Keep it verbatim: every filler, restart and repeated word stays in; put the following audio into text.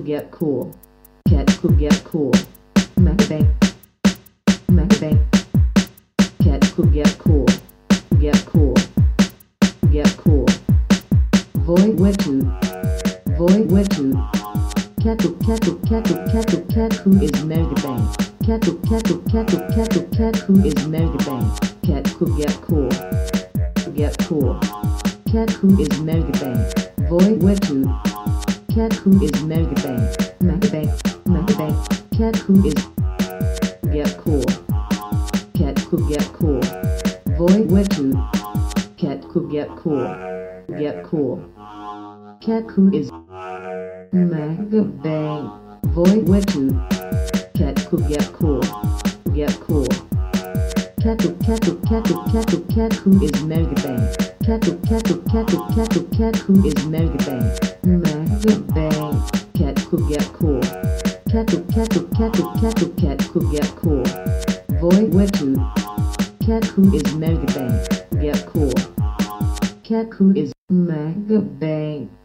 get cool. Cat could get cool. Mega bang. Mega bang. Cat could get cool. Get cool. Get cool. Void wetu. Void wetu. Catu catu catu catu cat who is mega bang. Catu catu catu catu cat who is mega bang. Cat could get cool. Get cool. Cat who is mega bang. Void wetu. Cat who is mega bang. Mega bang. Mega bang. Cat who is get cool. Cat could get cool. Void wetu. Cat could get cool. Get cool. Cat who is mega bang. Void wetu. Cat could get cool. Get cool. Catu catu catu catu cat who is mega bang. Catu catu catu catu cat who is mega bang. Mega bang. Cat could get cool. Catu catu catu catu cat could get cool. Void wetu. Cat who is mega bang. Get cool. Cat who is mega bang.